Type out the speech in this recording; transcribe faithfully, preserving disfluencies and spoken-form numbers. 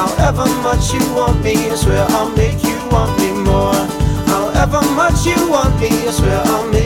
However much you want me, I swear I'll make you want me more. However much you want me, I swear I'll make